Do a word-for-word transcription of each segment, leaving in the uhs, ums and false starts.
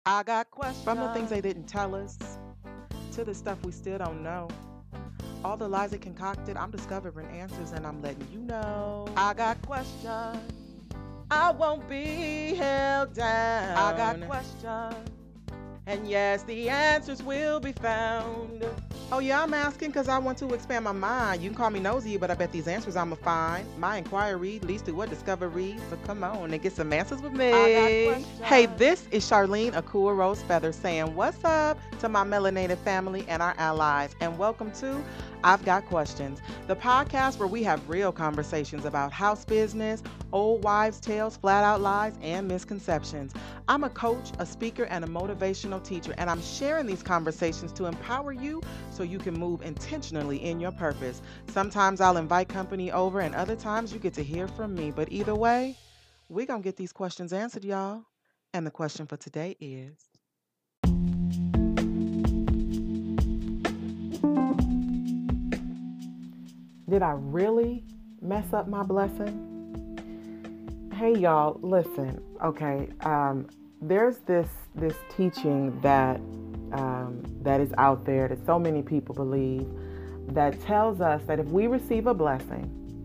I got questions. From the things they didn't tell us to the stuff we still don't know. All the lies they concocted, I'm discovering answers and I'm letting you know. I got questions. I won't be held down. I got questions. And yes, the answers will be found. Oh yeah, I'm asking because I want to expand my mind. You can call me nosy, but I bet these answers I'ma find. My inquiry leads to what discovery. So come on and get some answers with me. I got questions. Hey, this is Charlene Akua Rose Feather saying what's up to my melanated family and our allies, and welcome to I've Got Questions, the podcast where we have real conversations about house business, old wives' tales, flat out lies, and misconceptions. I'm a coach, a speaker, and a motivational teacher, and I'm sharing these conversations to empower you so you can move intentionally in your purpose. Sometimes I'll invite company over, and other times you get to hear from me. But either way, we're going to get these questions answered, y'all. And the question for today is, did I really mess up my blessing? Hey y'all, listen. Okay, um, there's this this teaching that um, that is out there that so many people believe that tells us that if we receive a blessing,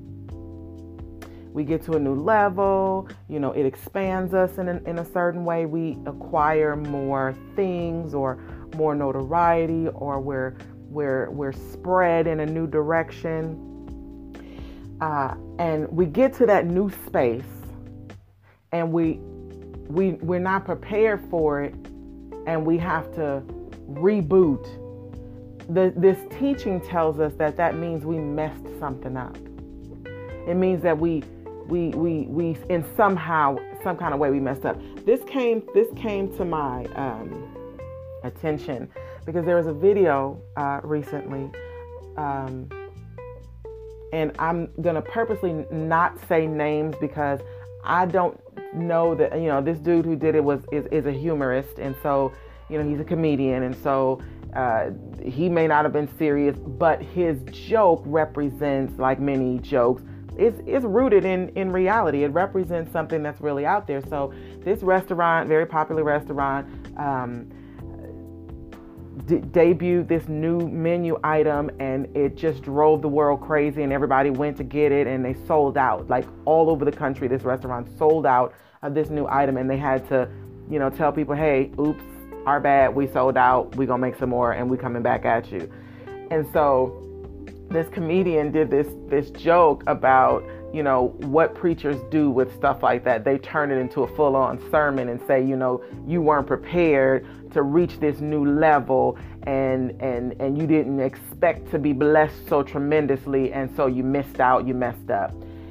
we get to a new level. You know, it expands us in a, in a certain way. We acquire more things or more notoriety, or we're we're we're spread in a new direction. Uh, and we get to that new space, and we we we're not prepared for it, and we have to reboot. The, this teaching tells us that that means we messed something up. It means that we we we we in somehow some kind of way we messed up. This came this came to my um, attention because there was a video uh, recently. Um, And I'm going to purposely not say names because I don't know that, you know, this dude who did it was is, is a humorist. And so, you know, he's a comedian. And so uh, he may not have been serious, but his joke represents, like many jokes, it's, it's rooted in, in reality. It represents something that's really out there. So this restaurant, very popular restaurant, um, D- debuted this new menu item, and it just drove the world crazy, and everybody went to get it, and they sold out. Like all over the country, this restaurant sold out of this new item, and they had to, you know, tell people, hey, oops, our bad, we sold out, we gonna make some more, and we coming back at you. And so this comedian did this this joke about, you know, what preachers do with stuff like that. They turn it into a full-on sermon and say, you know, you weren't prepared to reach this new level, and and and you didn't expect to be blessed so tremendously, and so you missed out, you messed up.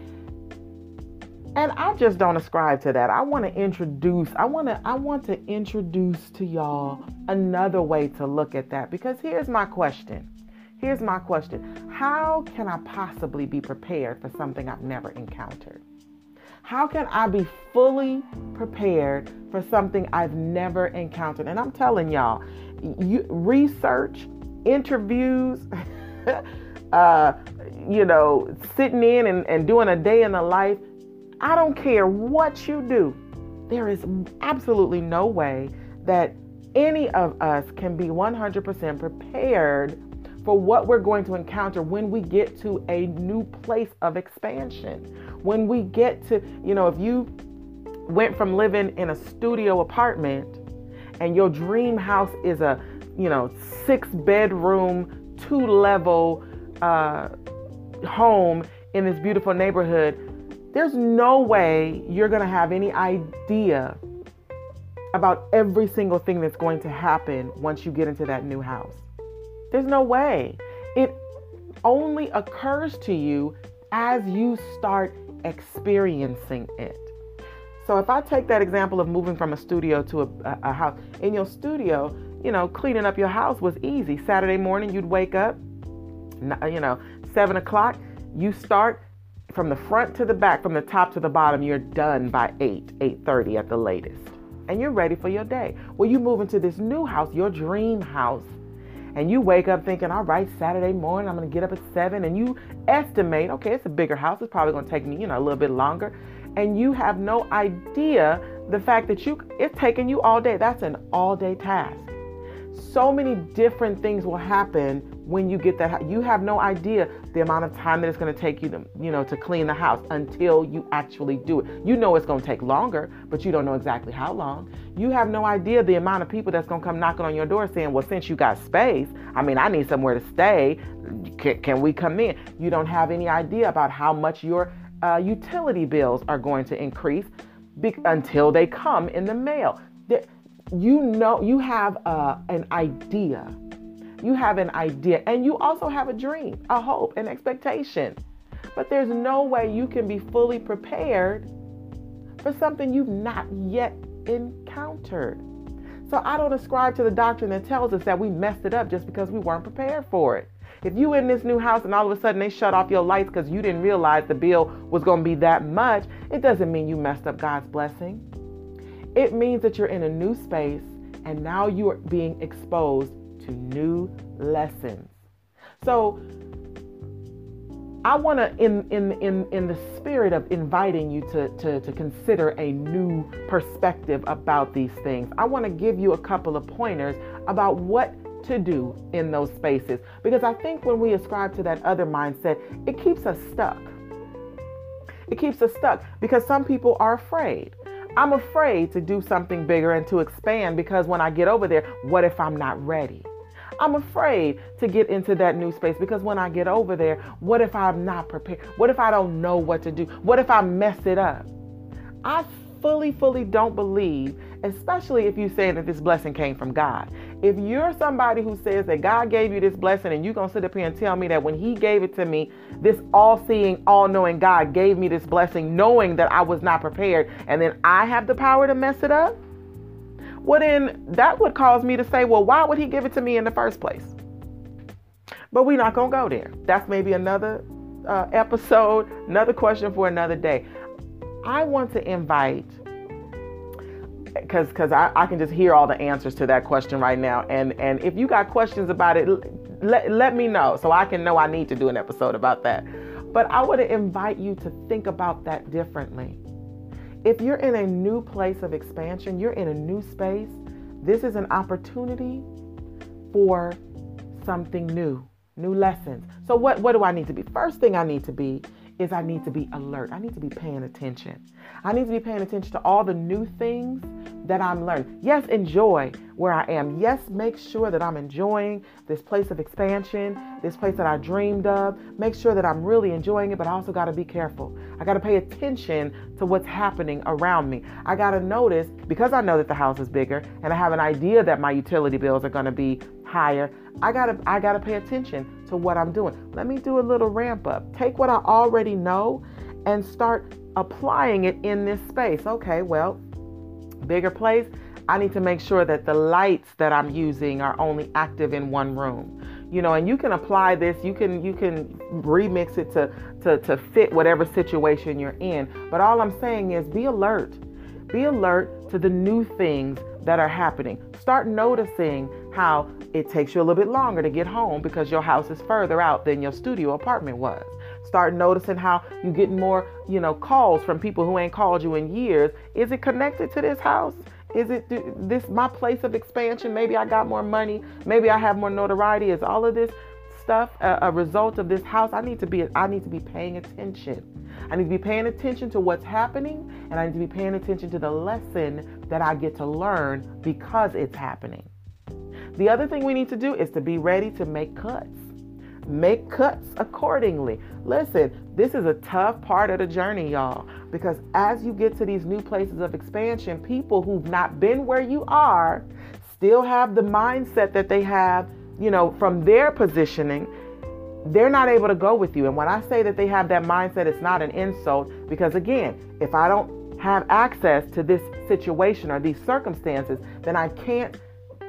And I just don't ascribe to that. I want to introduce, I want to I want to introduce to y'all another way to look at that, because here's my question. Here's my question. How can I possibly be prepared for something I've never encountered? How can I be fully prepared for something I've never encountered? And I'm telling y'all, you research, interviews, uh, you know, sitting in and, and doing a day in the life. I don't care what you do. There is absolutely no way that any of us can be one hundred percent prepared for what we're going to encounter when we get to a new place of expansion. When we get to, you know, if you went from living in a studio apartment and your dream house is a, you know, six bedroom, two level uh, home in this beautiful neighborhood, there's no way you're going to have any idea about every single thing that's going to happen once you get into that new house. There's no way. It only occurs to you as you start experiencing it. So if I take that example of moving from a studio to a, a, a house, in your studio, you know, cleaning up your house was easy. Saturday morning, you'd wake up, you know, seven o'clock, you start from the front to the back, from the top to the bottom, you're done by eight, eight thirty at the latest. And you're ready for your day. Well, you move into this new house, your dream house, and you wake up thinking, all right, Saturday morning, I'm going to get up at seven. And you estimate, okay, it's a bigger house. It's probably going to take me, you know, a little bit longer. and you have no idea the fact that you it's taking you all day. That's an all day task. So many different things will happen when you get that. You have no idea the amount of time that it's going to take you to, you know, to clean the house until you actually do it. You know it's going to take longer, but you don't know exactly how long. You have no idea the amount of people that's going to come knocking on your door saying, well, since you got space, I mean, I need somewhere to stay. Can, can we come in? You don't have any idea about how much your uh, utility bills are going to increase be- until they come in the mail. There, you know, you have uh, an idea. You have an idea, and you also have a dream, a hope, an expectation. But there's no way you can be fully prepared for something you've not yet encountered. So I don't ascribe to the doctrine that tells us that we messed it up just because we weren't prepared for it. If you in this new house and all of a sudden they shut off your lights because you didn't realize the bill was going to be that much, it doesn't mean you messed up God's blessing. It means that you're in a new space and now you are being exposed to new lessons. So I want to, in, in, in, in the spirit of inviting you to, to, to consider a new perspective about these things, I want to give you a couple of pointers about what to do in those spaces. Because I think when we ascribe to that other mindset, it keeps us stuck. It keeps us stuck because some people are afraid. I'm afraid to do something bigger and to expand because when I get over there, what if I'm not ready? I'm afraid to get into that new space because when I get over there, what if I'm not prepared? What if I don't know what to do? What if I mess it up? I fully, fully don't believe, especially if you say that this blessing came from God. If you're somebody who says that God gave you this blessing and you're going to sit up here and tell me that when he gave it to me, this all-seeing, all-knowing God gave me this blessing knowing that I was not prepared and then I have the power to mess it up, well, then that would cause me to say, well, why would he give it to me in the first place? But we're not going to go there. That's maybe another uh, episode, another question for another day. I want to invite, because because I, I can just hear all the answers to that question right now. And, and if you got questions about it, let, let me know so I can know I need to do an episode about that. But I want to invite you to think about that differently. If you're in a new place of expansion, you're in a new space, this is an opportunity for something new, new lessons. So what, what do I need to be? First thing I need to be is I need to be alert. I need to be paying attention. I need to be paying attention to all the new things that I'm learning. Yes, enjoy where I am. Yes, make sure that I'm enjoying this place of expansion, this place that I dreamed of. Make sure that I'm really enjoying it, but I also got to be careful. I got to pay attention to what's happening around me. I got to notice, because I know that the house is bigger and I have an idea that my utility bills are going to be higher, I got to I got to pay attention to what I'm doing. Let me do a little ramp up. Take what I already know and start applying it in this space. Okay, well, bigger place. I need to make sure that the lights that I'm using are only active in one room. You know, and you can apply this, you can you can remix it to, to, to fit whatever situation you're in. But all I'm saying is be alert. Be alert to the new things that are happening. Start noticing how it takes you a little bit longer to get home because your house is further out than your studio apartment was. Start noticing how you get more, you know, calls from people who ain't called you in years. Is it connected to this house? Is it this my place of expansion? Maybe I got more money. Maybe I have more notoriety. Is all of this stuff a, a result of this house? I need to be I need to be paying attention. I need to be paying attention to what's happening, and I need to be paying attention to the lesson that I get to learn because it's happening. The other thing we need to do is to be ready to make cuts. Make cuts accordingly. Listen, this is a tough part of the journey, y'all, because as you get to these new places of expansion, people who've not been where you are still have the mindset that they have, you know, from their positioning. They're not able to go with you. And when I say that they have that mindset, it's not an insult, because again, if I don't have access to this situation or these circumstances, then I can't,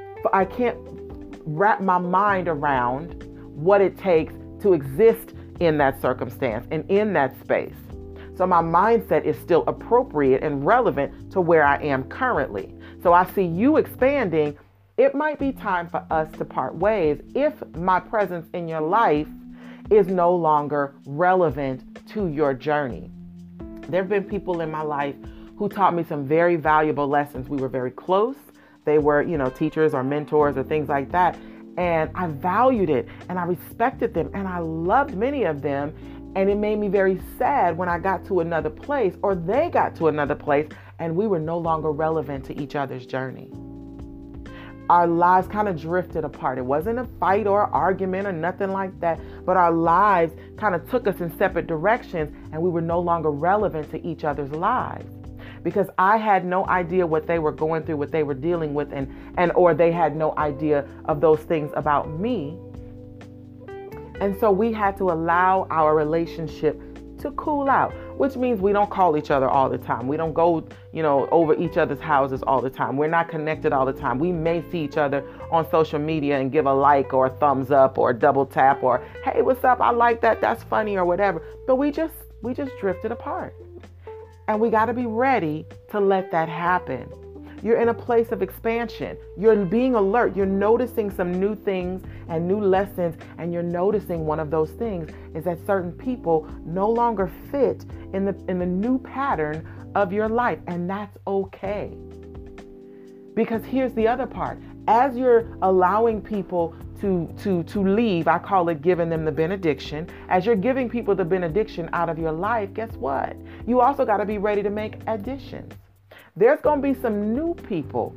I can't wrap my mind around what it takes to exist in that circumstance and in that space. So my mindset is still appropriate and relevant to where I am currently. So I see you expanding. It might be time for us to part ways if my presence in your life is no longer relevant to your journey. There have been people in my life who taught me some very valuable lessons. We were very close. They were, you know, teachers or mentors or things like that. And I valued it and I respected them and I loved many of them. And it made me very sad when I got to another place or they got to another place and we were no longer relevant to each other's journey. Our lives kind of drifted apart. It wasn't a fight or argument or nothing like that, but our lives kind of took us in separate directions and we were no longer relevant to each other's lives. Because I had no idea what they were going through, what they were dealing with, and, and or they had no idea of those things about me. And so we had to allow our relationship to cool out, which means we don't call each other all the time. We don't go, you know, over each other's houses all the time. We're not connected all the time. We may see each other on social media and give a like or a thumbs up or a double tap or, hey, what's up? I like that. That's funny or whatever. But we just, we just drifted apart. And we got to be ready to let that happen. You're in a place of expansion. You're being alert. You're noticing some new things and new lessons. And you're noticing one of those things is that certain people no longer fit in the, in the new pattern of your life. And that's okay. Because here's the other part. As you're allowing people to, to, to leave, I call it giving them the benediction. As you're giving people the benediction out of your life, guess what? You also got to be ready to make additions. There's going to be some new people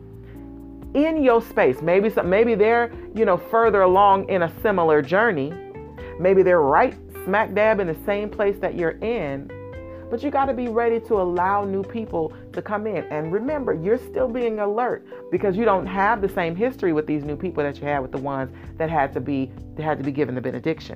in your space. Maybe some, maybe they're, you know, further along in a similar journey. Maybe they're right smack dab in the same place that you're in. But you got to be ready to allow new people to come in. And remember, you're still being alert because you don't have the same history with these new people that you had with the ones that had to be that had to be given the benediction.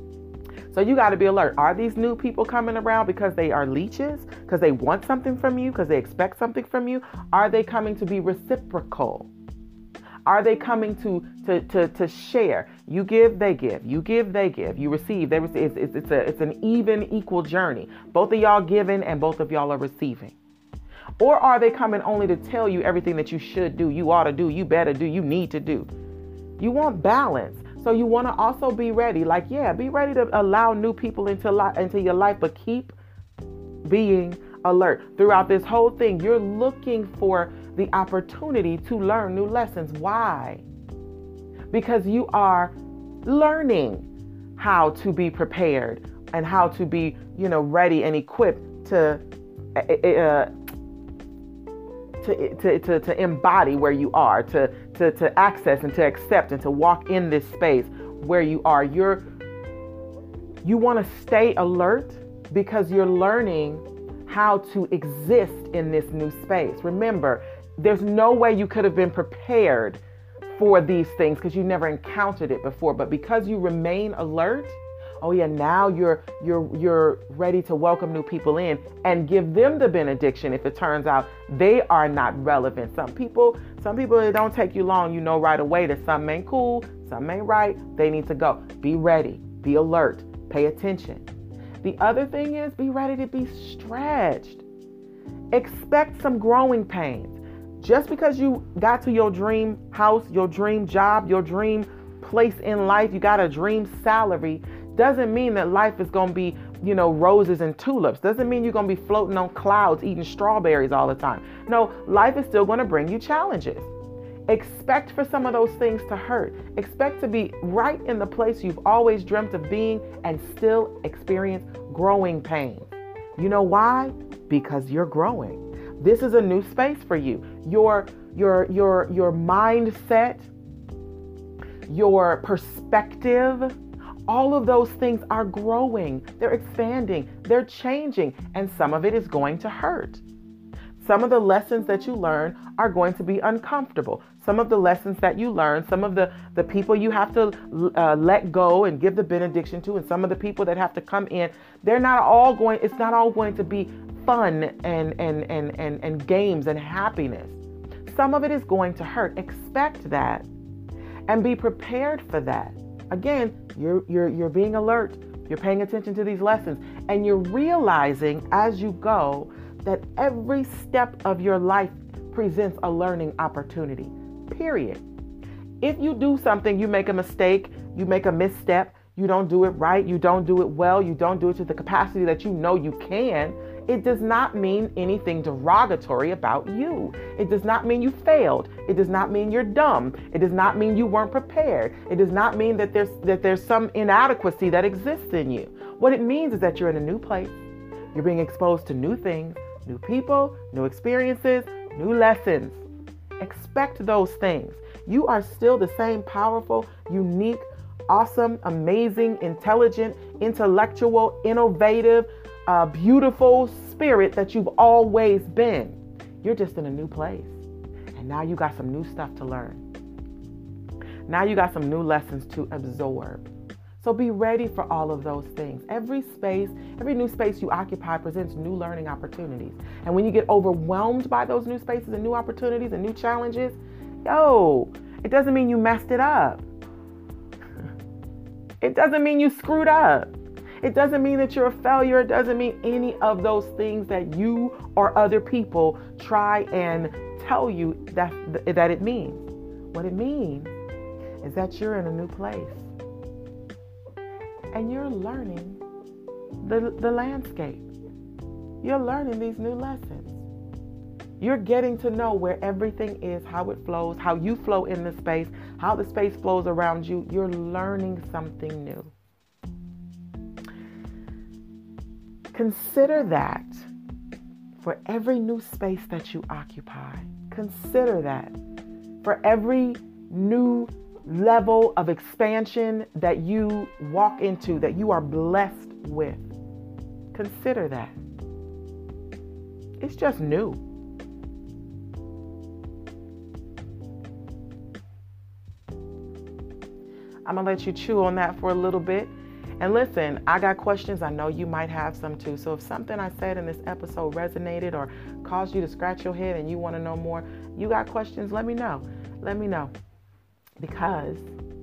So you got to be alert. Are these new people coming around because they are leeches, because they want something from you, because they expect something from you? Are they coming to be reciprocal? Are they coming to to to to share? You give, they give. You give, they give. You receive, they receive. It's, it's, it's a it's an even, equal journey. Both of y'all giving and both of y'all are receiving. Or are they coming only to tell you everything that you should do, you ought to do, you better do, you need to do? You want balance. So you want to also be ready. Like, yeah, be ready to allow new people into li- into your life, but keep being alert. Throughout this whole thing, you're looking for the opportunity to learn new lessons. Why? Because you are learning how to be prepared and how to be, you know, ready and equipped to uh, to, to, to, to embody where you are, to, to, to access and to accept and to walk in this space where you are. You're, you want to stay alert because you're learning how to exist in this new space. Remember, there's no way you could have been prepared for these things because you never encountered it before. But because you remain alert, oh yeah, now you're you're you're ready to welcome new people in and give them the benediction if it turns out they are not relevant. Some people, some people, it don't take you long. You know right away that something ain't cool, something ain't right. They need to go. Be ready. Be alert. Pay attention. The other thing is be ready to be stretched. Expect some growing pains. Just because you got to your dream house, your dream job, your dream place in life, you got a dream salary, doesn't mean that life is going to be, you know, roses and tulips. Doesn't mean you're going to be floating on clouds eating strawberries all the time. No, life is still going to bring you challenges. Expect for some of those things to hurt. Expect to be right in the place you've always dreamt of being and still experience growing pains. You know why? Because you're growing. This is a new space for you. Your, your, your, your mindset, your perspective, all of those things are growing. They're expanding. They're changing. And some of it is going to hurt. Some of the lessons that you learn are going to be uncomfortable. Some of the lessons that you learn, some of the, the people you have to uh, let go and give the benediction to, and some of the people that have to come in, they're not all going, it's not all going to be fun and, and, and, and, and games and happiness. Some of it is going to hurt. Expect that and be prepared for that. Again, you're, you're, you're being alert. You're paying attention to these lessons and you're realizing as you go that every step of your life presents a learning opportunity, period. If you do something, you make a mistake, you make a misstep, you don't do it right, you don't do it well, you don't do it to the capacity that you know you can, It does not mean anything derogatory about you. It does not mean you failed. It does not mean you're dumb. It does not mean you weren't prepared. It does not mean that there's that there's some inadequacy that exists in you. What it means is that you're in a new place. You're being exposed to new things, new people, new experiences, new lessons. Expect those things. You are still the same powerful, unique, awesome, amazing, intelligent, intellectual, innovative, uh, beautiful spirit that you've always been. You're just in a new place. And now you got some new stuff to learn. Now you got some new lessons to absorb. So be ready for all of those things. Every space, every new space you occupy presents new learning opportunities. And when you get overwhelmed by those new spaces and new opportunities and new challenges, yo, it doesn't mean you messed it up. It doesn't mean you screwed up. It doesn't mean that you're a failure. It doesn't mean any of those things that you or other people try and tell you that, that it means. What it means is that you're in a new place and you're learning the, the landscape. You're learning these new lessons. You're getting to know where everything is, how it flows, how you flow in the space, how the space flows around you. You're learning something new. Consider that for every new space that you occupy. Consider that for every new level of expansion that you walk into, that you are blessed with. Consider that. It's just new. I'm going to let you chew on that for a little bit. And listen, I got questions. I know you might have some too. So if something I said in this episode resonated or caused you to scratch your head and you want to know more, you got questions, let me know. Let me know. Because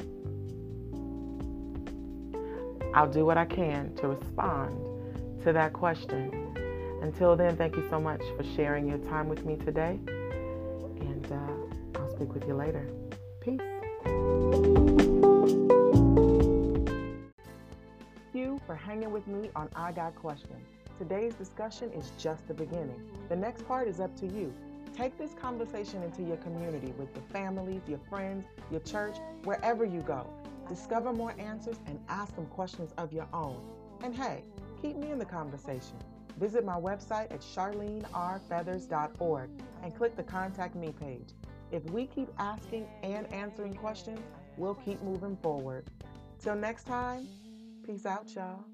I'll do what I can to respond to that question. Until then, thank you so much for sharing your time with me today. And uh, I'll speak with you later. Peace. You for hanging with me on I Got Questions. Today's discussion is just the beginning. The next part is up to you. Take this conversation into your community with your families, your friends, your church, wherever you go. Discover more answers and ask some questions of your own. And hey, keep me in the conversation. Visit my website at charlene r feathers dot org and click the Contact Me page. If we keep asking and answering questions, we'll keep moving forward. Till next time, peace out, y'all.